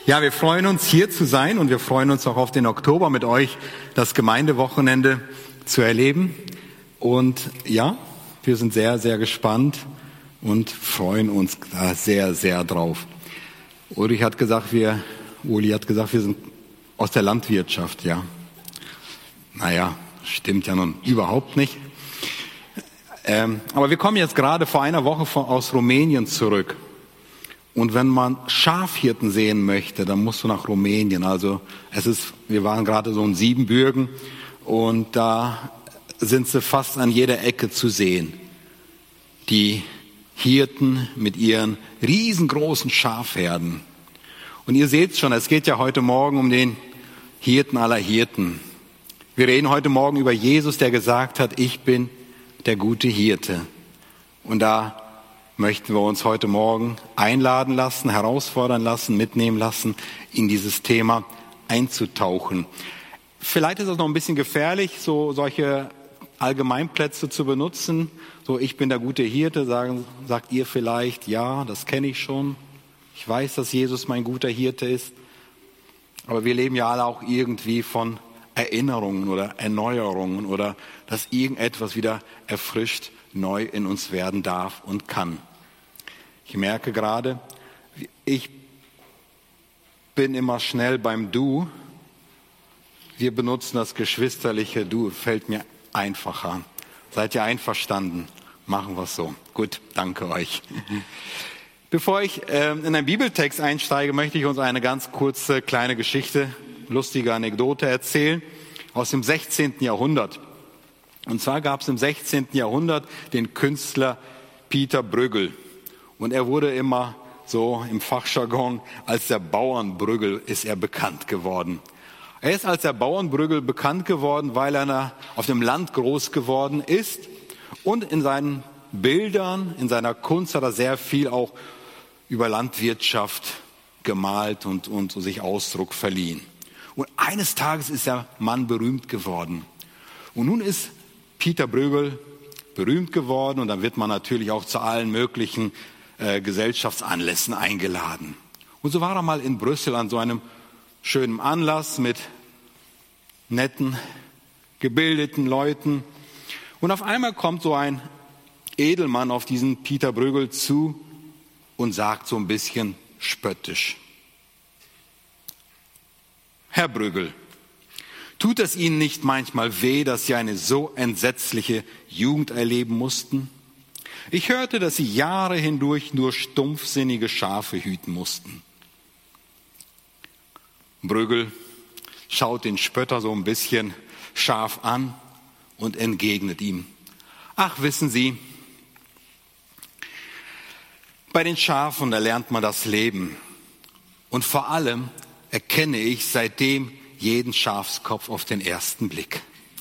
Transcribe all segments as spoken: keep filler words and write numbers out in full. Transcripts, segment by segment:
Ja, wir freuen uns, hier zu sein und wir freuen uns auch auf den Oktober mit euch, das Gemeindewochenende zu erleben. Und ja, wir sind sehr, sehr gespannt und freuen uns da sehr, sehr drauf. Ulrich hat gesagt, wir, Uli hat gesagt, wir sind aus der Landwirtschaft, ja. Naja, stimmt ja nun überhaupt nicht. Ähm, aber wir kommen jetzt gerade vor einer Woche von, aus Rumänien zurück. Und wenn man Schafhirten sehen möchte, dann musst du nach Rumänien. Also es ist, wir waren gerade so in Siebenbürgen und da sind sie fast an jeder Ecke zu sehen. Die Hirten mit ihren riesengroßen Schafherden. Und ihr seht schon, es geht ja heute Morgen um den Hirten aller Hirten. Wir reden heute Morgen über Jesus, der gesagt hat, ich bin der gute Hirte. Und da möchten wir uns heute Morgen einladen lassen, herausfordern lassen, mitnehmen lassen, in dieses Thema einzutauchen. Vielleicht ist es noch ein bisschen gefährlich, so solche Allgemeinplätze zu benutzen. So, ich bin der gute Hirte, sagen, sagt ihr vielleicht, ja, das kenne ich schon. Ich weiß, dass Jesus mein guter Hirte ist. Aber wir leben ja alle auch irgendwie von Erinnerungen oder Erneuerungen oder dass irgendetwas wieder erfrischt neu in uns werden darf und kann. Ich merke gerade, ich bin immer schnell beim Du. Wir benutzen das geschwisterliche Du, fällt mir einfacher. Seid ihr einverstanden? Machen wir es so. Gut, danke euch. Bevor ich äh, in einen Bibeltext einsteige, möchte ich uns eine ganz kurze kleine Geschichte, lustige Anekdote erzählen aus dem sechzehnten Jahrhundert. Und zwar gab es im sechzehnten Jahrhundert den Künstler Pieter Bruegel. Und er wurde immer so im Fachjargon als der Bauernbrügel ist er bekannt geworden. Er ist als der Bauernbrügel bekannt geworden, weil er auf dem Land groß geworden ist. Und in seinen Bildern, in seiner Kunst hat er sehr viel auch über Landwirtschaft gemalt und, und sich Ausdruck verliehen. Und eines Tages ist der Mann berühmt geworden. Und nun ist Pieter Bruegel berühmt geworden und dann wird man natürlich auch zu allen möglichen äh, Gesellschaftsanlässen eingeladen. Und so war er mal in Brüssel an so einem schönen Anlass mit netten, gebildeten Leuten. Und auf einmal kommt so ein Edelmann auf diesen Pieter Bruegel zu und sagt so ein bisschen spöttisch: Herr Bruegel, tut es Ihnen nicht manchmal weh, dass Sie eine so entsetzliche Jugend erleben mussten? Ich hörte, dass Sie Jahre hindurch nur stumpfsinnige Schafe hüten mussten. Bruegel schaut den Spötter so ein bisschen scharf an und entgegnet ihm: Ach, wissen Sie, bei den Schafen, da lernt man das Leben. Und vor allem erkenne ich seitdem jeden Schafskopf auf den ersten Blick.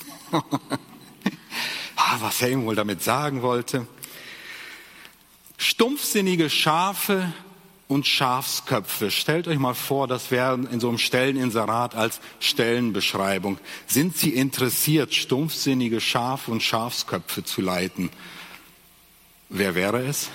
Was er ihm wohl damit sagen wollte. Stumpfsinnige Schafe und Schafsköpfe. Stellt euch mal vor, das wäre in so einem Stelleninserat als Stellenbeschreibung. Sind Sie interessiert, stumpfsinnige Schafe und Schafsköpfe zu leiten? Wer wäre es?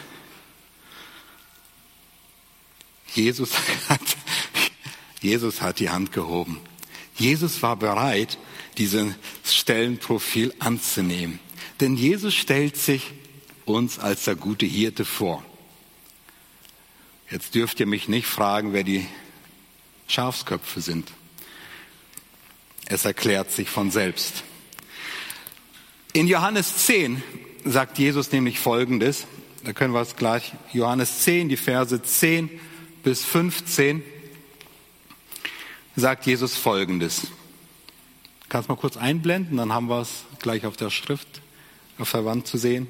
Jesus hat, Jesus hat die Hand gehoben. Jesus war bereit, dieses Stellenprofil anzunehmen. Denn Jesus stellt sich uns als der gute Hirte vor. Jetzt dürft ihr mich nicht fragen, wer die Schafsköpfe sind. Es erklärt sich von selbst. In Johannes zehn sagt Jesus nämlich Folgendes. Da können wir es gleich, Johannes zehn, die Verse zehn bis fünfzehn, sagt Jesus Folgendes. Kannst du mal kurz einblenden, dann haben wir es gleich auf der Schrift, auf der Wand zu sehen.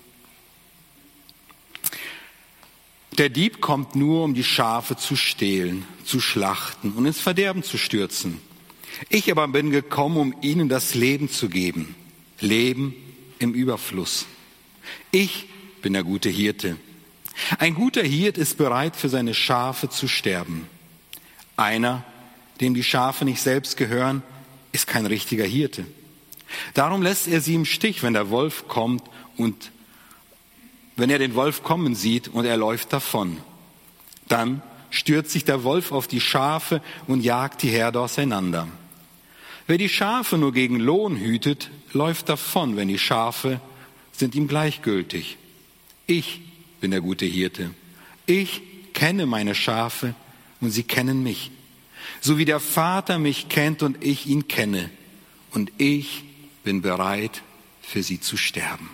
Der Dieb kommt nur, um die Schafe zu stehlen, zu schlachten und ins Verderben zu stürzen. Ich aber bin gekommen, um ihnen das Leben zu geben. Leben im Überfluss. Ich bin der gute Hirte. Ein guter Hirt ist bereit, für seine Schafe zu sterben. Einer, dem die Schafe nicht selbst gehören, ist kein richtiger Hirte. Darum lässt er sie im Stich, wenn der Wolf kommt und wenn er den Wolf kommen sieht und er läuft davon. Dann stürzt sich der Wolf auf die Schafe und jagt die Herde auseinander. Wer die Schafe nur gegen Lohn hütet, läuft davon, wenn die Schafe sind ihm gleichgültig. Ich bin der gute Hirte. Ich kenne meine Schafe und sie kennen mich. So wie der Vater mich kennt und ich ihn kenne. Und ich bin bereit, für sie zu sterben.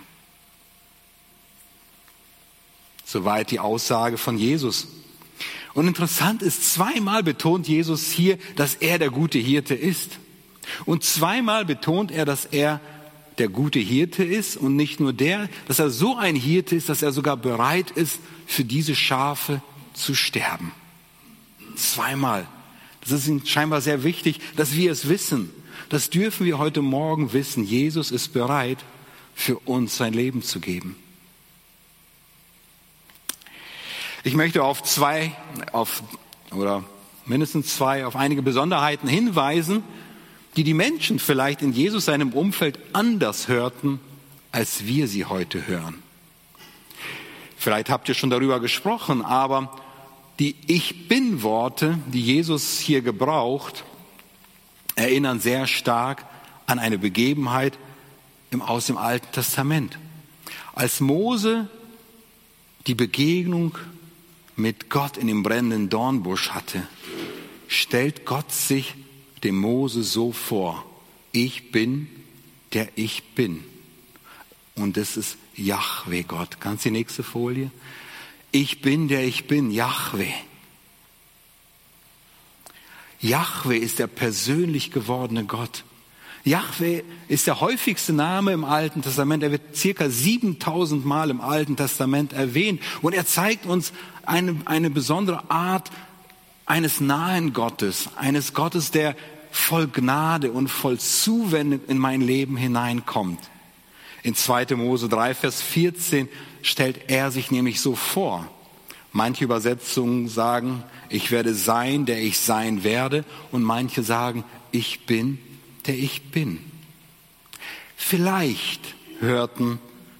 Soweit die Aussage von Jesus. Und interessant ist, zweimal betont Jesus hier, dass er der gute Hirte ist. Und zweimal betont er, dass er der gute Hirte ist und nicht nur der, dass er so ein Hirte ist, dass er sogar bereit ist, für diese Schafe zu sterben. Zweimal. Das ist ihm scheinbar sehr wichtig, dass wir es wissen. Das dürfen wir heute Morgen wissen. Jesus ist bereit, für uns sein Leben zu geben. Ich möchte auf zwei, auf, oder mindestens zwei, auf einige Besonderheiten hinweisen, die die Menschen vielleicht in Jesus seinem Umfeld anders hörten, als wir sie heute hören. Vielleicht habt ihr schon darüber gesprochen, aber die Ich-Bin-Worte, die Jesus hier gebraucht, erinnern sehr stark an eine Begebenheit im, aus dem Alten Testament. Als Mose die Begegnung mit Gott in dem brennenden Dornbusch hatte, stellt Gott sich dem Mose so vor: Ich bin, der ich bin. Und das ist Jahwe Gott. Kannst du die nächste Folie? Ich bin, der ich bin, Jahwe. Jahwe ist der persönlich gewordene Gott. Jahwe ist der häufigste Name im Alten Testament. Er wird circa siebentausend Mal im Alten Testament erwähnt. Und er zeigt uns eine, eine besondere Art eines nahen Gottes. Eines Gottes, der voll Gnade und voll Zuwendung in mein Leben hineinkommt. In zweiter Mose drei, Vers vierzehn stellt er sich nämlich so vor. Manche Übersetzungen sagen, ich werde sein, der ich sein werde. Und manche sagen, ich bin, der ich bin. Vielleicht hörten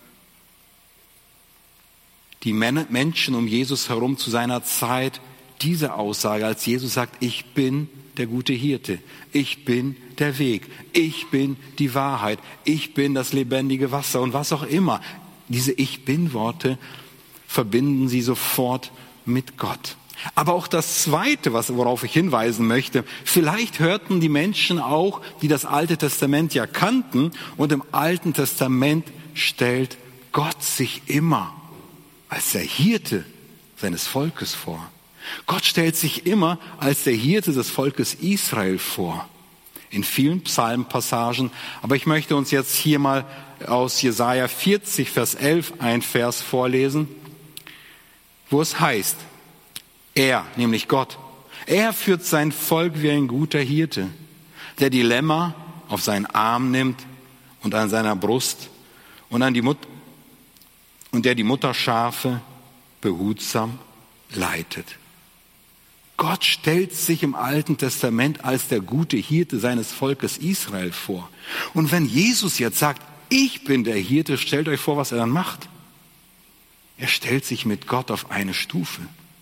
die Menschen um Jesus herum zu seiner Zeit diese Aussage, als Jesus sagt, ich bin der gute Hirte, ich bin der Weg, ich bin die Wahrheit, ich bin das lebendige Wasser und was auch immer. Diese Ich-Bin-Worte verbinden sie sofort mit Gott. Aber auch das Zweite, worauf ich hinweisen möchte, vielleicht hörten die Menschen auch, die das Alte Testament ja kannten, und im Alten Testament stellt Gott sich immer als der Hirte seines Volkes vor. Gott stellt sich immer als der Hirte des Volkes Israel vor. In vielen Psalmpassagen. Aber ich möchte uns jetzt hier mal aus Jesaja vierzig, Vers elf, ein Vers vorlesen, wo es heißt, er, nämlich Gott, er führt sein Volk wie ein guter Hirte, der die Lämmer auf seinen Arm nimmt und an seiner Brust und an die Mut und der die Mutterschafe behutsam leitet. Gott stellt sich im Alten Testament als der gute Hirte seines Volkes Israel vor. Und wenn Jesus jetzt sagt, ich bin der Hirte, stellt euch vor, was er dann macht. Er stellt sich mit Gott auf eine Stufe.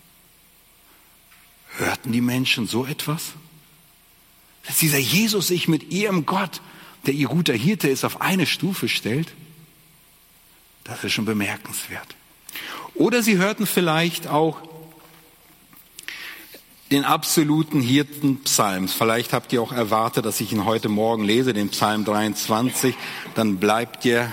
Hörten die Menschen so etwas? Dass dieser Jesus sich mit ihrem Gott, der ihr guter Hirte ist, auf eine Stufe stellt? Das ist schon bemerkenswert. Oder sie hörten vielleicht auch den absoluten Hirtenpsalm. Vielleicht habt ihr auch erwartet, dass ich ihn heute Morgen lese, den Psalm dreiundzwanzig. Dann bleibt ihr,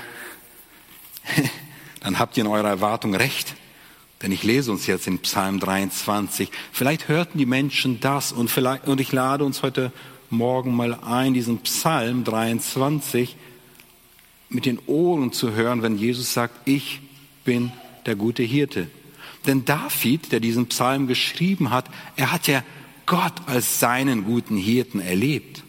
dann habt ihr in eurer Erwartung recht. Denn ich lese uns jetzt den Psalm dreiundzwanzig. Vielleicht hörten die Menschen das und vielleicht, und ich lade uns heute Morgen mal ein, diesen Psalm dreiundzwanzig mit den Ohren zu hören, wenn Jesus sagt, ich bin der gute Hirte. Denn David, der diesen Psalm geschrieben hat, er hat ja Gott als seinen guten Hirten erlebt.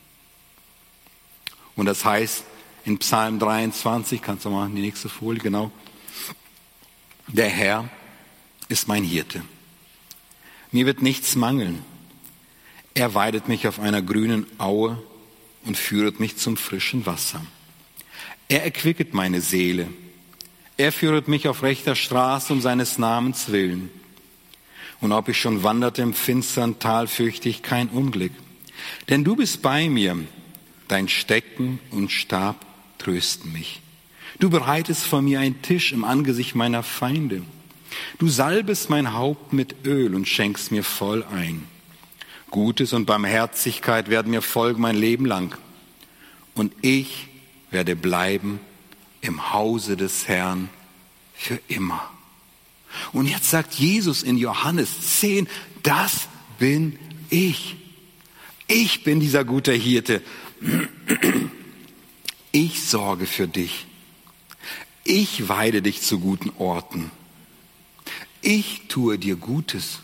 Und das heißt in Psalm dreiundzwanzig, kannst du mal die nächste Folie, genau, der Herr ist mein Hirte. Mir wird nichts mangeln. Er weidet mich auf einer grünen Aue und führet mich zum frischen Wasser. Er erquicket meine Seele. Er führet mich auf rechter Straße um seines Namens willen. Und ob ich schon wanderte im finstern Tal, fürchte ich kein Unglück. Denn du bist bei mir, dein Stecken und Stab trösten mich. Du bereitest vor mir einen Tisch im Angesicht meiner Feinde. Du salbest mein Haupt mit Öl und schenkst mir voll ein. Gutes und Barmherzigkeit werden mir folgen mein Leben lang. Und ich werde bleiben im Hause des Herrn für immer. Und jetzt sagt Jesus in Johannes zehn, das bin ich. Ich bin dieser gute Hirte. Ich sorge für dich. Ich weide dich zu guten Orten. Ich tue dir Gutes.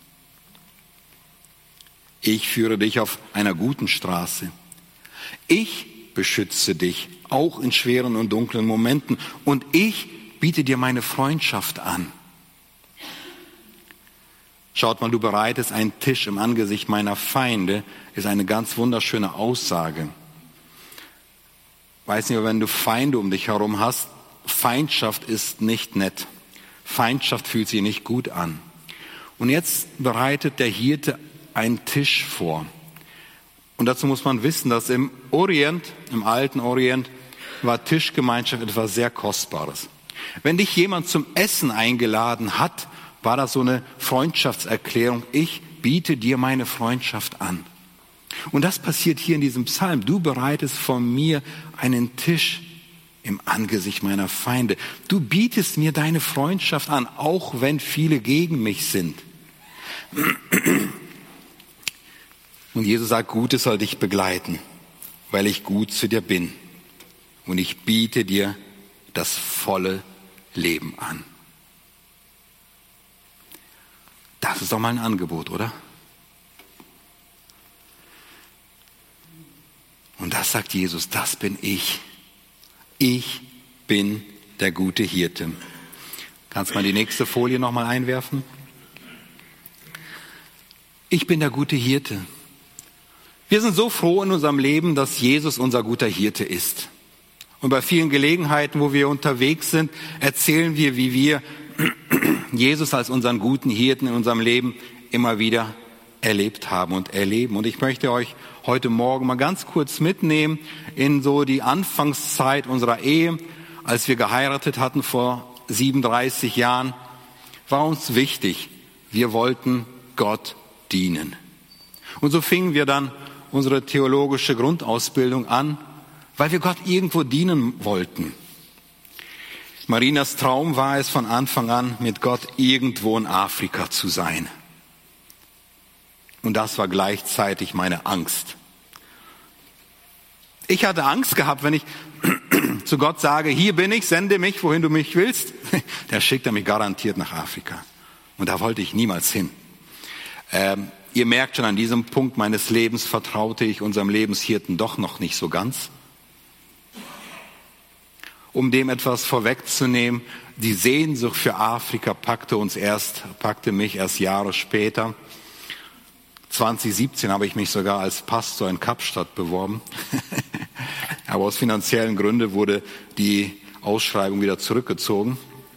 Ich führe dich auf einer guten Straße. Ich beschütze dich, auch in schweren und dunklen Momenten. Und ich biete dir meine Freundschaft an. Schaut mal, du bereitest einen Tisch im Angesicht meiner Feinde, ist eine ganz wunderschöne Aussage. Weiß nicht, wenn du Feinde um dich herum hast, Feindschaft ist nicht nett. Feindschaft fühlt sich nicht gut an. Und jetzt bereitet der Hirte einen Tisch vor. Und dazu muss man wissen, dass im Orient, im alten Orient, war Tischgemeinschaft etwas sehr Kostbares. Wenn dich jemand zum Essen eingeladen hat, war das so eine Freundschaftserklärung. Ich biete dir meine Freundschaft an. Und das passiert hier in diesem Psalm. Du bereitest von mir einen Tisch im Angesicht meiner Feinde. Du bietest mir deine Freundschaft an, auch wenn viele gegen mich sind. Und Jesus sagt, Gutes soll dich begleiten, weil ich gut zu dir bin. Und ich biete dir das volle Leben an. Das ist doch mal ein Angebot, oder? Und das sagt Jesus, das bin ich. Ich bin der gute Hirte. Kannst du mal die nächste Folie nochmal einwerfen? Ich bin der gute Hirte. Wir sind so froh in unserem Leben, dass Jesus unser guter Hirte ist. Und bei vielen Gelegenheiten, wo wir unterwegs sind, erzählen wir, wie wir Jesus als unseren guten Hirten in unserem Leben immer wieder erlebt haben und erleben. Und ich möchte euch heute Morgen mal ganz kurz mitnehmen in so die Anfangszeit unserer Ehe, als wir geheiratet hatten vor siebenunddreißig Jahren, war uns wichtig, wir wollten Gott dienen. Und so fingen wir dann unsere theologische Grundausbildung an, weil wir Gott irgendwo dienen wollten. Marinas Traum war es von Anfang an, mit Gott irgendwo in Afrika zu sein. Und das war gleichzeitig meine Angst. Ich hatte Angst gehabt, wenn ich zu Gott sage, hier bin ich, sende mich, wohin du mich willst. Der schickt er mich garantiert nach Afrika. Und da wollte ich niemals hin. Ähm, ihr merkt schon, an diesem Punkt meines Lebens vertraute ich unserem Lebenshirten doch noch nicht so ganz. Um dem etwas vorwegzunehmen, die Sehnsucht für Afrika packte uns erst, packte mich erst Jahre später. zwanzig siebzehn habe ich mich sogar als Pastor in Kapstadt beworben. Aber aus finanziellen Gründen wurde die Ausschreibung wieder zurückgezogen.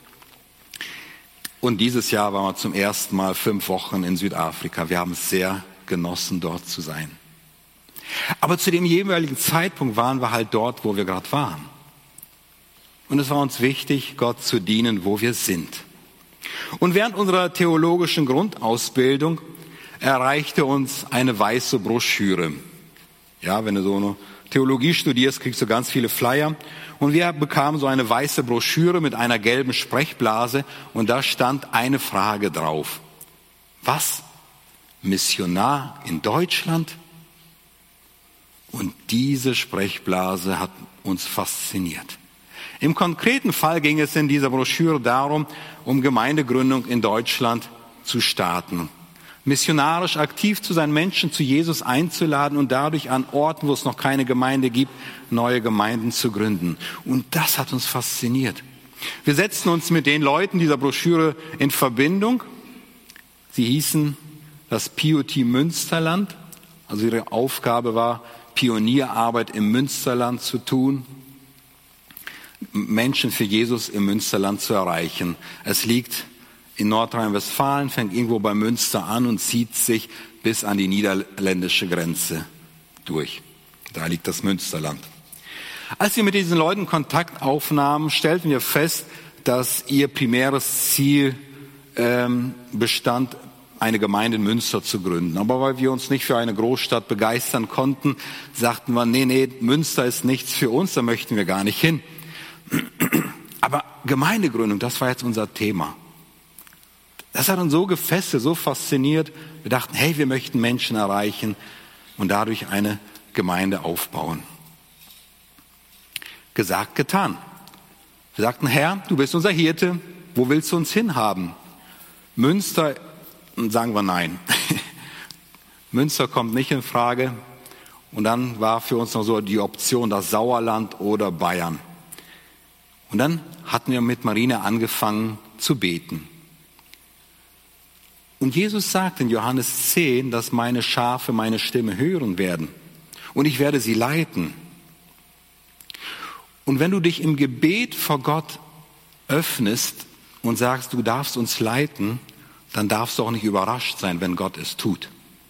Und dieses Jahr waren wir zum ersten Mal fünf Wochen in Südafrika. Wir haben es sehr genossen, dort zu sein. Aber zu dem jeweiligen Zeitpunkt waren wir halt dort, wo wir gerade waren. Und es war uns wichtig, Gott zu dienen, wo wir sind. Und während unserer theologischen Grundausbildung erreichte uns eine weiße Broschüre. Ja, wenn du so eine Theologie studierst, kriegst du ganz viele Flyer. Und wir bekamen so eine weiße Broschüre mit einer gelben Sprechblase und da stand eine Frage drauf. Was? Missionar in Deutschland? Und diese Sprechblase hat uns fasziniert. Im konkreten Fall ging es in dieser Broschüre darum, um Gemeindegründung in Deutschland zu starten. Missionarisch aktiv zu sein, Menschen zu Jesus einzuladen und dadurch an Orten, wo es noch keine Gemeinde gibt, neue Gemeinden zu gründen. Und das hat uns fasziniert. Wir setzten uns mit den Leuten dieser Broschüre in Verbindung. Sie hießen das P O T Münsterland. Also ihre Aufgabe war, Pionierarbeit im Münsterland zu tun, Menschen für Jesus im Münsterland zu erreichen. Es liegt in Nordrhein-Westfalen, fängt irgendwo bei Münster an und zieht sich bis an die niederländische Grenze durch. Da liegt das Münsterland. Als wir mit diesen Leuten Kontakt aufnahmen, stellten wir fest, dass ihr primäres Ziel ähm, bestand, eine Gemeinde in Münster zu gründen. Aber weil wir uns nicht für eine Großstadt begeistern konnten, sagten wir, nee, nee, Münster ist nichts für uns, da möchten wir gar nicht hin. Aber Gemeindegründung, das war jetzt unser Thema. Das hat uns so gefesselt, so fasziniert. Wir dachten, hey, wir möchten Menschen erreichen und dadurch eine Gemeinde aufbauen. Gesagt, getan. Wir sagten, Herr, du bist unser Hirte, wo willst du uns hinhaben? Münster, sagen wir nein. Münster kommt nicht in Frage. Und dann war für uns noch so die Option, das Sauerland oder Bayern. Und dann hatten wir mit Marina angefangen zu beten. Und Jesus sagt in Johannes zehn, dass meine Schafe meine Stimme hören werden. Und ich werde sie leiten. Und wenn du dich im Gebet vor Gott öffnest und sagst, du darfst uns leiten, dann darfst du auch nicht überrascht sein, wenn Gott es tut.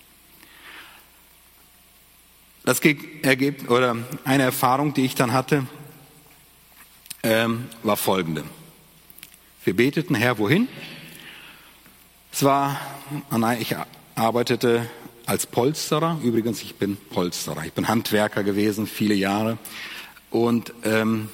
Das ergibt, oder eine Erfahrung, die ich dann hatte, ähm, war folgende. Wir beteten, Herr, wohin? Es war, ich arbeitete als Polsterer, übrigens, ich bin Polsterer, ich bin Handwerker gewesen, viele Jahre, und ähm,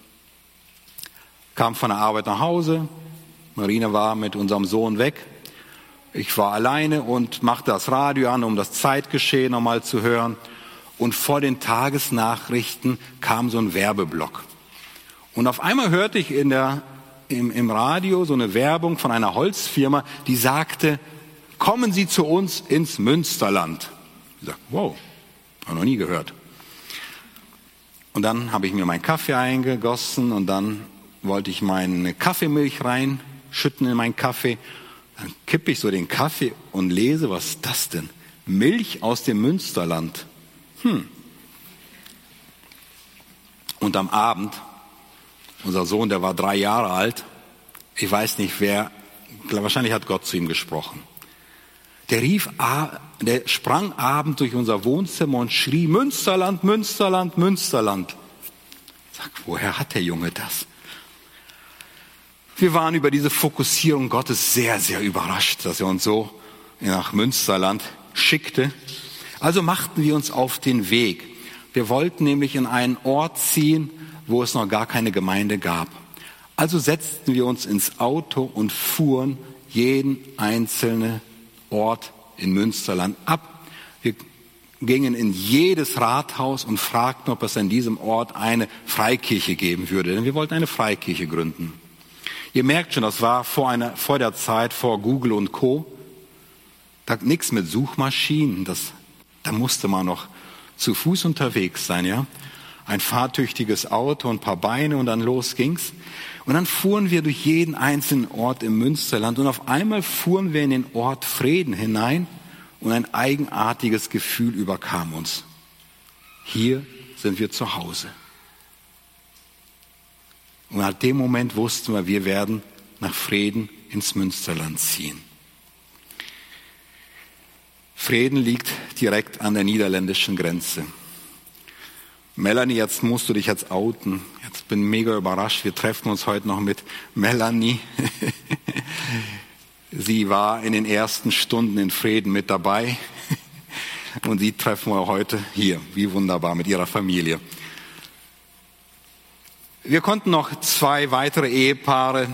kam von der Arbeit nach Hause, Marina war mit unserem Sohn weg, ich war alleine und machte das Radio an, um das Zeitgeschehen nochmal zu hören, und vor den Tagesnachrichten kam so ein Werbeblock. Und auf einmal hörte ich in der Im, im Radio so eine Werbung von einer Holzfirma, die sagte, kommen Sie zu uns ins Münsterland. Ich sagte, wow, habe noch nie gehört. Und dann habe ich mir meinen Kaffee eingegossen und dann wollte ich meine Kaffeemilch reinschütten in meinen Kaffee. Dann kippe ich so den Kaffee und lese, was ist das denn? Milch aus dem Münsterland. Hm. Und am Abend, unser Sohn, der war drei Jahre alt. Ich weiß nicht wer, wahrscheinlich hat Gott zu ihm gesprochen. Der rief, der sprang abend durch unser Wohnzimmer und schrie, Münsterland, Münsterland, Münsterland. Ich sag, woher hat der Junge das? Wir waren über diese Fokussierung Gottes sehr, sehr überrascht, dass er uns so nach Münsterland schickte. Also machten wir uns auf den Weg. Wir wollten nämlich in einen Ort ziehen, wo es noch gar keine Gemeinde gab. Also setzten wir uns ins Auto und fuhren jeden einzelnen Ort in Münsterland ab. Wir gingen in jedes Rathaus und fragten, ob es an diesem Ort eine Freikirche geben würde. Denn wir wollten eine Freikirche gründen. Ihr merkt schon, das war vor, einer, vor der Zeit, vor Google und Co. Da nichts mit Suchmaschinen. Das, da musste man noch zu Fuß unterwegs sein, ja. Ein fahrtüchtiges Auto, ein paar Beine und dann los ging's. Und dann fuhren wir durch jeden einzelnen Ort im Münsterland und auf einmal fuhren wir in den Ort Vreden hinein und ein eigenartiges Gefühl überkam uns. Hier sind wir zu Hause. Und ab dem Moment wussten wir, wir werden nach Vreden ins Münsterland ziehen. Vreden liegt direkt an der niederländischen Grenze. Melanie, jetzt musst du dich jetzt outen. Jetzt bin ich mega überrascht. Wir treffen uns heute noch mit Melanie. Sie war in den ersten Stunden in Vreden mit dabei. Und sie treffen wir heute hier. Wie wunderbar mit ihrer Familie. Wir konnten noch zwei weitere Ehepaare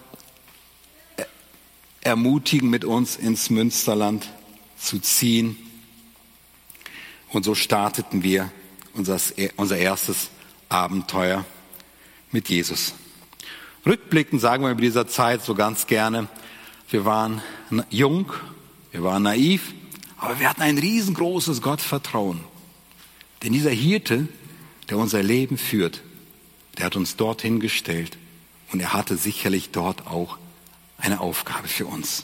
ermutigen, mit uns ins Münsterland zu ziehen. Und so starteten wir unser, unser erstes Abenteuer mit Jesus. Rückblickend sagen wir über dieser Zeit so ganz gerne, wir waren jung, wir waren naiv, aber wir hatten ein riesengroßes Gottvertrauen. Denn dieser Hirte, der unser Leben führt, der hat uns dorthin gestellt und er hatte sicherlich dort auch eine Aufgabe für uns.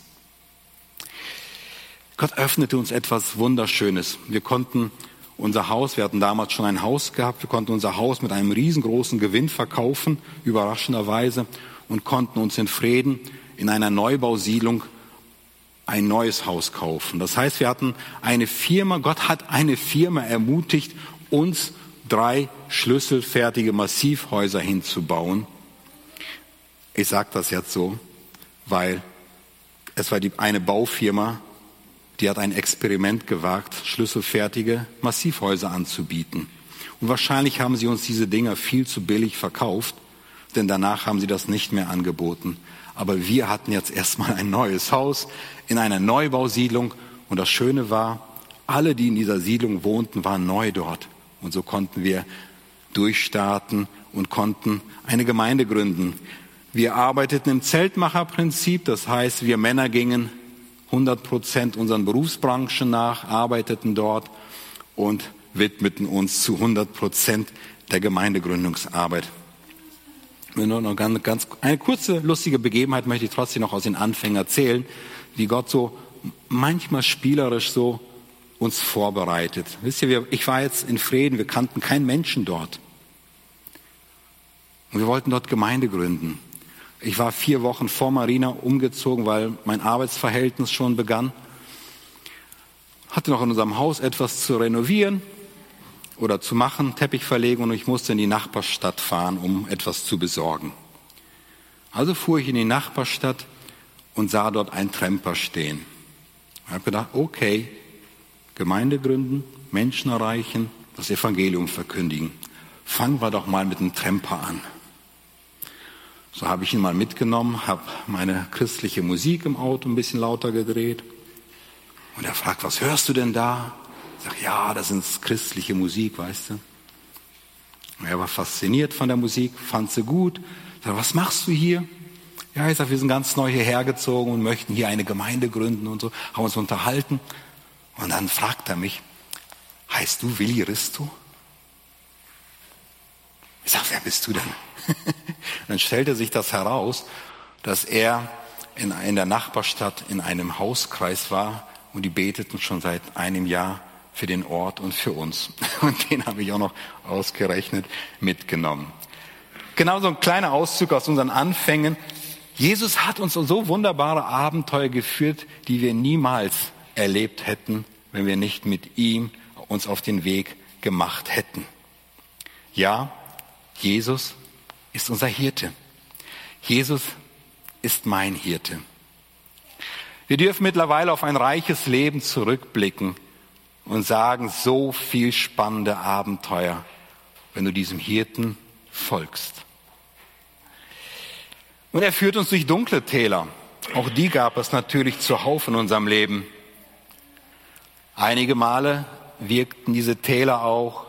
Gott öffnete uns etwas Wunderschönes. Wir konnten unser Haus, wir hatten damals schon ein Haus gehabt, wir konnten unser Haus mit einem riesengroßen Gewinn verkaufen, überraschenderweise, und konnten uns in Vreden in einer Neubausiedlung ein neues Haus kaufen. Das heißt, wir hatten eine Firma, Gott hat eine Firma ermutigt, uns drei schlüsselfertige Massivhäuser hinzubauen. Ich sage das jetzt so, weil es war die, eine Baufirma, die hat ein Experiment gewagt, schlüsselfertige Massivhäuser anzubieten. Und wahrscheinlich haben sie uns diese Dinger viel zu billig verkauft, denn danach haben sie das nicht mehr angeboten. Aber wir hatten jetzt erstmal ein neues Haus in einer Neubausiedlung. Und das Schöne war, alle, die in dieser Siedlung wohnten, waren neu dort. Und so konnten wir durchstarten und konnten eine Gemeinde gründen. Wir arbeiteten im Zeltmacherprinzip, das heißt, wir Männer gingen hundert Prozent unseren Berufsbranchen nach, arbeiteten dort und widmeten uns zu hundert Prozent der Gemeindegründungsarbeit. Nur noch ganz, ganz, eine kurze, lustige Begebenheit möchte ich trotzdem noch aus den Anfängen erzählen, wie Gott so manchmal spielerisch so uns vorbereitet. Wisst ihr, ich war jetzt in Frieden, wir kannten keinen Menschen dort. Und wir wollten dort Gemeinde gründen. Ich war vier Wochen vor Marina umgezogen, weil mein Arbeitsverhältnis schon begann. Hatte noch in unserem Haus etwas zu renovieren oder zu machen, Teppichverlegung, und ich musste in die Nachbarstadt fahren, um etwas zu besorgen. Also fuhr ich in die Nachbarstadt und sah dort einen Tramper stehen. Ich habe gedacht, okay, Gemeinde gründen, Menschen erreichen, das Evangelium verkündigen. Fangen wir doch mal mit einem Tramper an. So habe ich ihn mal mitgenommen, habe meine christliche Musik im Auto ein bisschen lauter gedreht. Und er fragt, was hörst du denn da? Ich sage, ja, das ist christliche Musik, weißt du. Und er war fasziniert von der Musik, fand sie gut. Ich sage, was machst du hier? Ja, ich sage, wir sind ganz neu hierher gezogen und möchten hier eine Gemeinde gründen und so. Haben uns unterhalten. Und dann fragt er mich, heißt du Willi Risto? Ich sage, wer bist du denn? Dann stellte sich das heraus, dass er in, in der Nachbarstadt in einem Hauskreis war und die beteten schon seit einem Jahr für den Ort und für uns. Und den habe ich auch noch ausgerechnet mitgenommen. Genau so ein kleiner Auszug aus unseren Anfängen. Jesus hat uns so wunderbare Abenteuer geführt, die wir niemals erlebt hätten, wenn wir nicht mit ihm uns auf den Weg gemacht hätten. Ja, Jesus ist unser Hirte. Jesus ist mein Hirte. Wir dürfen mittlerweile auf ein reiches Leben zurückblicken und sagen, so viel spannende Abenteuer, wenn du diesem Hirten folgst. Und er führt uns durch dunkle Täler. Auch die gab es natürlich zuhauf in unserem Leben. Einige Male wirkten diese Täler auch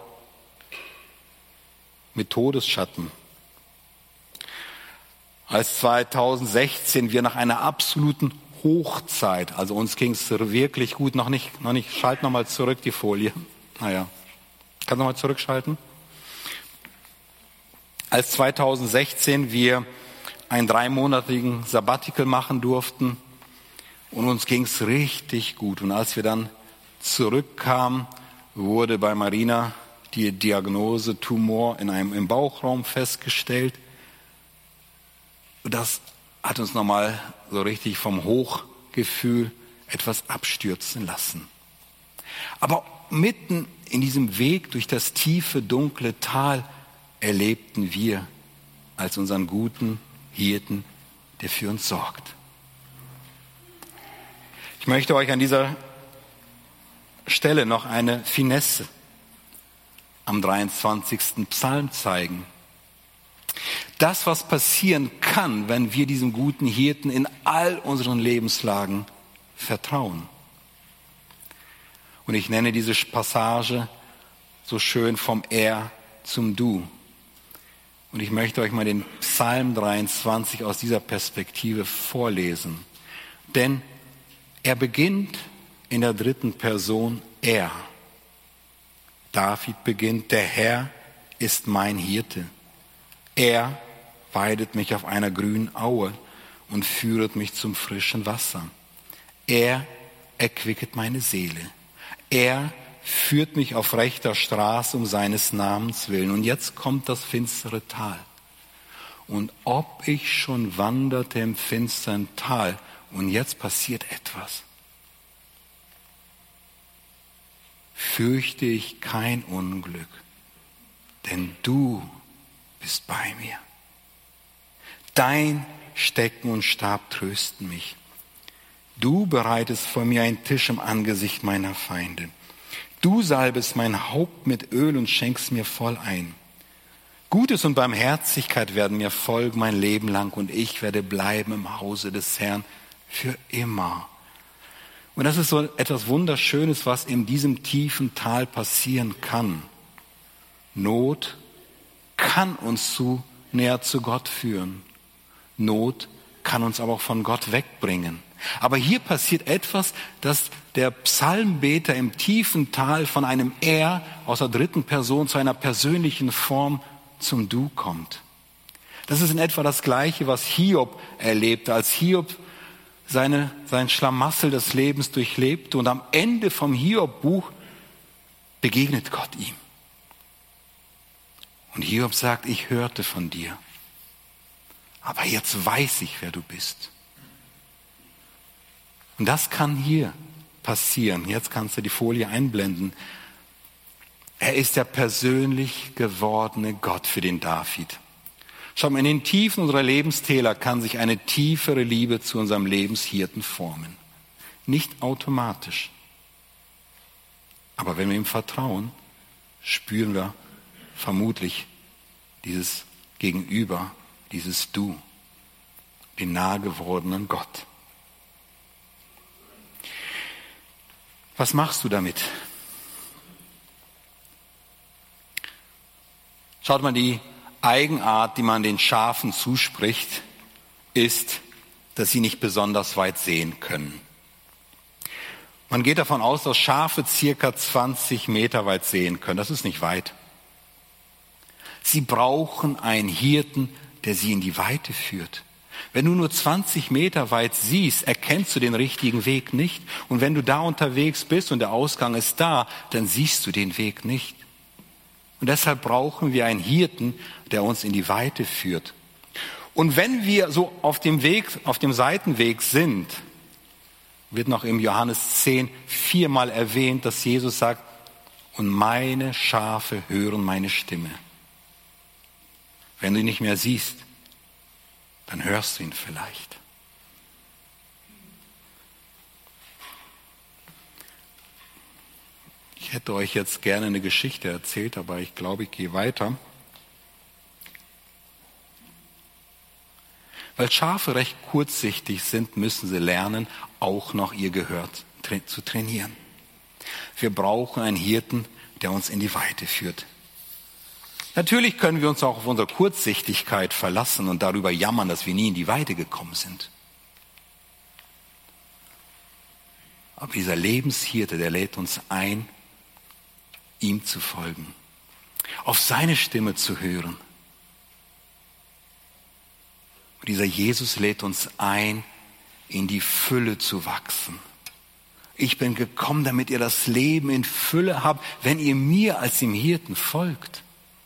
mit Todesschatten. Als zweitausendsechzehn wir nach einer absoluten Hochzeit, also uns ging es wirklich gut, noch nicht, noch nicht, schalt nochmal zurück die Folie. Naja, kann nochmal zurückschalten. Als zweitausendsechzehn wir einen dreimonatigen Sabbatical machen durften und uns ging es richtig gut. Und als wir dann zurückkamen, wurde bei Marina die Diagnose Tumor in einem im Bauchraum festgestellt. Das hat uns nochmal so richtig vom Hochgefühl etwas abstürzen lassen. Aber mitten in diesem Weg durch das tiefe, dunkle Tal erlebten wir als unseren guten Hirten, der für uns sorgt. Ich möchte euch an dieser Stelle noch eine Finesse am dreiundzwanzigsten Psalm zeigen. Das, was passieren kann, wenn wir diesem guten Hirten in all unseren Lebenslagen vertrauen. Und ich nenne diese Passage so schön vom Er zum Du. Und ich möchte euch mal den Psalm dreiundzwanzig aus dieser Perspektive vorlesen. Denn er beginnt in der dritten Person Er. David beginnt, der Herr ist mein Hirte. Er weidet mich auf einer grünen Aue und führet mich zum frischen Wasser. Er erquicket meine Seele. Er führt mich auf rechter Straße um seines Namens willen. Und jetzt kommt das finstere Tal. Und ob ich schon wanderte im finstern Tal, und jetzt passiert etwas, fürchte ich kein Unglück, denn du bist bei mir. Dein Stecken und Stab trösten mich. Du bereitest vor mir einen Tisch im Angesicht meiner Feinde. Du salbest mein Haupt mit Öl und schenkst mir voll ein. Gutes und Barmherzigkeit werden mir folgen mein Leben lang und ich werde bleiben im Hause des Herrn für immer. Und das ist so etwas Wunderschönes, was in diesem tiefen Tal passieren kann. Not kann uns zu näher zu Gott führen. Not kann uns aber auch von Gott wegbringen. Aber hier passiert etwas, dass der Psalmbeter im tiefen Tal von einem Er aus der dritten Person zu einer persönlichen Form zum Du kommt. Das ist in etwa das Gleiche, was Hiob erlebte, als Hiob seine, sein Schlamassel des Lebens durchlebte und am Ende vom Hiob-Buch begegnet Gott ihm. Und Hiob sagt, ich hörte von dir, aber jetzt weiß ich, wer du bist. Und das kann hier passieren. Jetzt kannst du die Folie einblenden. Er ist der persönlich gewordene Gott für den David. Schau mal, in den Tiefen unserer Lebenstäler kann sich eine tiefere Liebe zu unserem Lebenshirten formen. Nicht automatisch. Aber wenn wir ihm vertrauen, spüren wir vermutlich dieses Gegenüber, dieses Du, den nahe gewordenen Gott. Was machst du damit? Schaut mal, die Eigenart, die man den Schafen zuspricht, ist, dass sie nicht besonders weit sehen können. Man geht davon aus, dass Schafe circa zwanzig Meter weit sehen können. Das ist nicht weit. Sie brauchen einen Hirten, der sie in die Weite führt. Wenn du nur zwanzig Meter weit siehst, erkennst du den richtigen Weg nicht. Und wenn du da unterwegs bist und der Ausgang ist da, dann siehst du den Weg nicht. Und deshalb brauchen wir einen Hirten, der uns in die Weite führt. Und wenn wir so auf dem Weg, auf dem Seitenweg sind, wird noch im Johannes zehn viermal erwähnt, dass Jesus sagt, und meine Schafe hören meine Stimme. Wenn du ihn nicht mehr siehst, dann hörst du ihn vielleicht. Ich hätte euch jetzt gerne eine Geschichte erzählt, aber ich glaube, ich gehe weiter. Weil Schafe recht kurzsichtig sind, müssen sie lernen, auch noch ihr Gehör zu trainieren. Wir brauchen einen Hirten, der uns in die Weite führt. Natürlich können wir uns auch auf unsere Kurzsichtigkeit verlassen und darüber jammern, dass wir nie in die Weite gekommen sind. Aber dieser Lebenshirte, der lädt uns ein, ihm zu folgen, auf seine Stimme zu hören. Und dieser Jesus lädt uns ein, in die Fülle zu wachsen. Ich bin gekommen, damit ihr das Leben in Fülle habt, wenn ihr mir als dem Hirten folgt.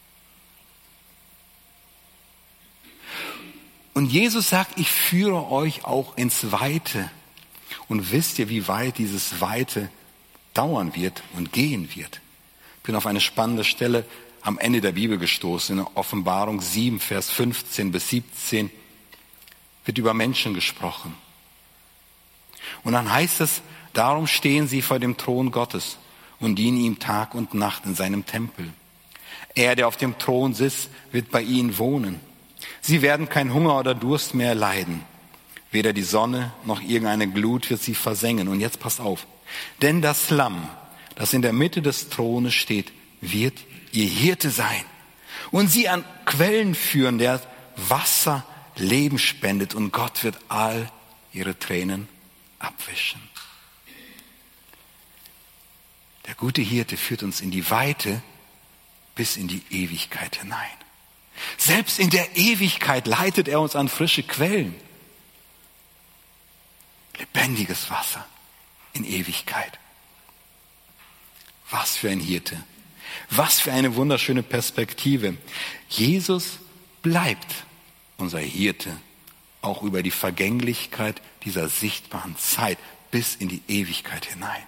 Und Jesus sagt, ich führe euch auch ins Weite. Und wisst ihr, wie weit dieses Weite dauern wird und gehen wird? Ich bin auf eine spannende Stelle am Ende der Bibel gestoßen. In Offenbarung sieben, Vers fünfzehn bis siebzehn wird über Menschen gesprochen. Und dann heißt es, darum stehen sie vor dem Thron Gottes und dienen ihm Tag und Nacht in seinem Tempel. Er, der auf dem Thron sitzt, wird bei ihnen wohnen. Sie werden kein Hunger oder Durst mehr leiden. Weder die Sonne noch irgendeine Glut wird sie versengen. Und jetzt passt auf. Denn das Lamm, das in der Mitte des Thrones steht, wird ihr Hirte sein. Und sie an Quellen führen, der Wasser Leben spendet. Und Gott wird all ihre Tränen abwischen. Der gute Hirte führt uns in die Weite bis in die Ewigkeit hinein. Selbst in der Ewigkeit leitet er uns an frische Quellen. Lebendiges Wasser in Ewigkeit. Was für ein Hirte. Was für eine wunderschöne Perspektive. Jesus bleibt unser Hirte, auch über die Vergänglichkeit dieser sichtbaren Zeit bis in die Ewigkeit hinein.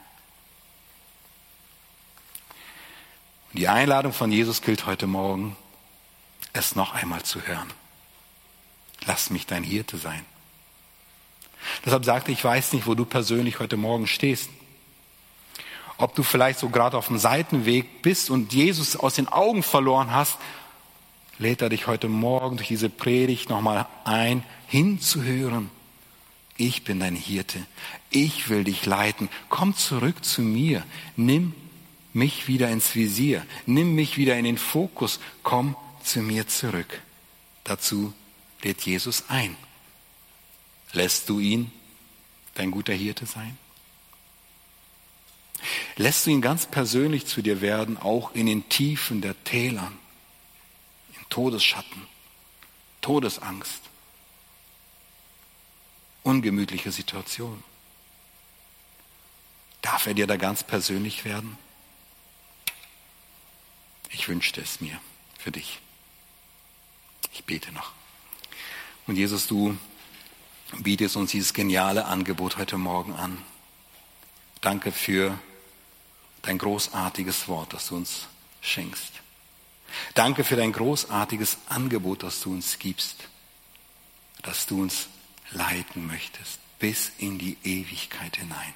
Und die Einladung von Jesus gilt heute Morgen, es noch einmal zu hören. Lass mich dein Hirte sein. Deshalb sagte ich, ich weiß nicht, wo du persönlich heute Morgen stehst. Ob du vielleicht so gerade auf dem Seitenweg bist und Jesus aus den Augen verloren hast, lädt er dich heute Morgen durch diese Predigt nochmal ein, hinzuhören. Ich bin dein Hirte. Ich will dich leiten. Komm zurück zu mir. Nimm mich wieder ins Visier. Nimm mich wieder in den Fokus. Komm zu mir zurück. Dazu lädt Jesus ein. Lässt du ihn dein guter Hirte sein? Lässt du ihn ganz persönlich zu dir werden, auch in den Tiefen der Tälern, in Todesschatten, Todesangst, ungemütliche Situationen? Darf er dir da ganz persönlich werden? Ich wünschte es mir für dich. Ich bete noch. Und Jesus, du bietest uns dieses geniale Angebot heute Morgen an. Danke für dein großartiges Wort, das du uns schenkst. Danke für dein großartiges Angebot, das du uns gibst, dass du uns leiten möchtest bis in die Ewigkeit hinein.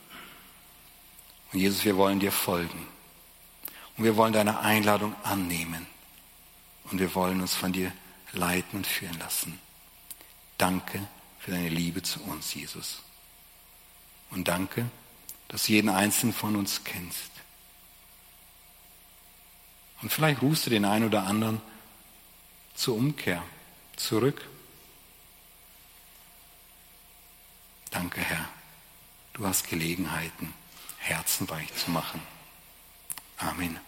Und Jesus, wir wollen dir folgen und wir wollen deine Einladung annehmen und wir wollen uns von dir leiten und führen lassen. Danke für deine Liebe zu uns, Jesus. Und danke, dass du jeden einzelnen von uns kennst. Und vielleicht rufst du den einen oder anderen zur Umkehr zurück. Danke, Herr. Du hast Gelegenheiten, Herzen weich zu machen. Amen.